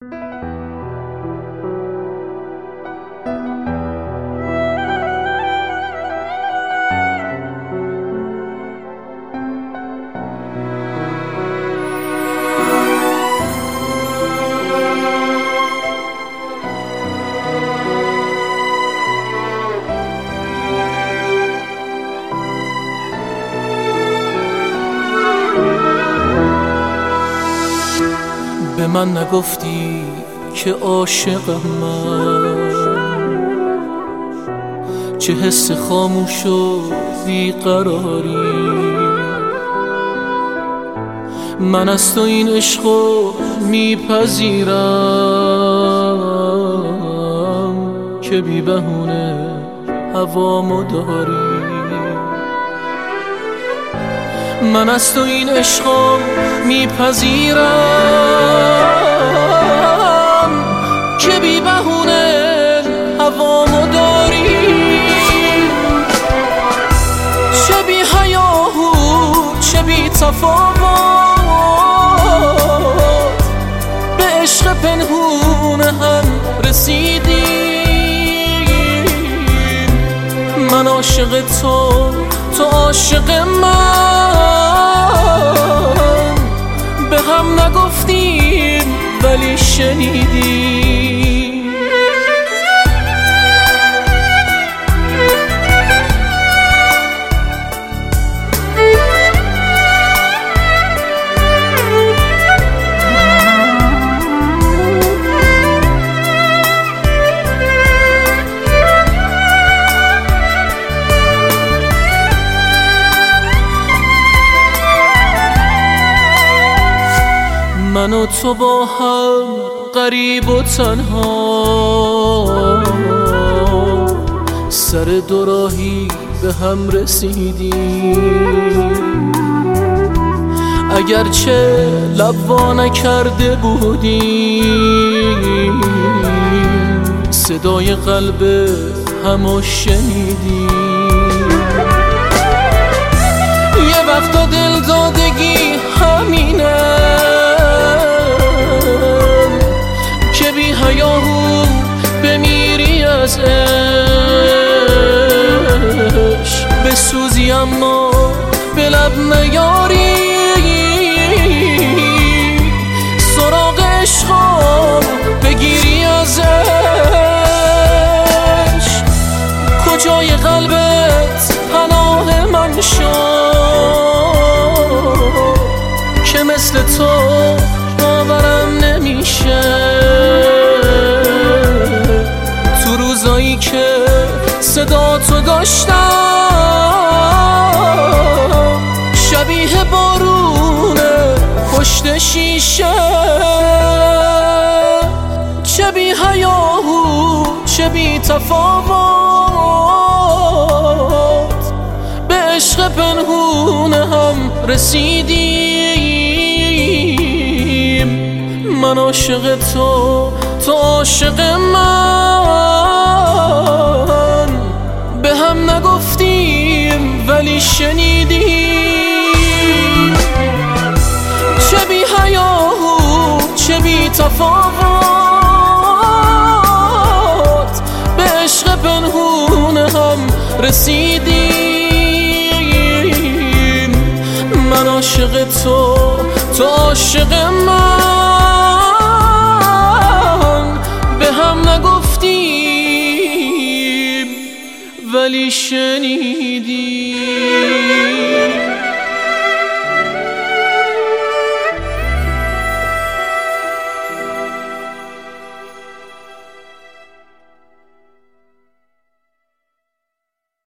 به من نگفتی که عاشقم من، چه حس خاموش و بیقراری. من از تو این عشقو میپذیرم که بی بهونه هوامو داری. من از تو این عشقو میپذیرم که بی بهونه هوامو داری. چه بی حیاهو چه بی تفاوت، به عشق پنهون هم رسیدیم. من عاشق تو عاشق من، به هم نگفتیم ولی شنیدیم. من و تو با هم غریب و تنها، سر دو راهی به هم رسیدیم. اگرچه لب وا نکرده بودیم، صدای قلب همو شنیدیم. یه وقتا دل دادگی همینه که بی حیاهو بمیری از عشق، بسوزی اما به لب نیاری. سراغ عشقم بگیری ازش، کجای قلبت پناه من شد که مثل تو باورم نمیشه. تو روزایی که صدا تو داشتم، شبیه بارون پشت شیشه. چه بی حیاهو چه بی تفاوت، به عشق پنهون هم رسیدیم. من عاشق تو عاشق من، به هم نگفتیم ولی شنیدیم. چه بی حیاهو چه بی تفاوت، به عشق پنهون هم رسیدیم. من عاشق تو عاشق من، به هم نگفتیم ولی شنیدیم.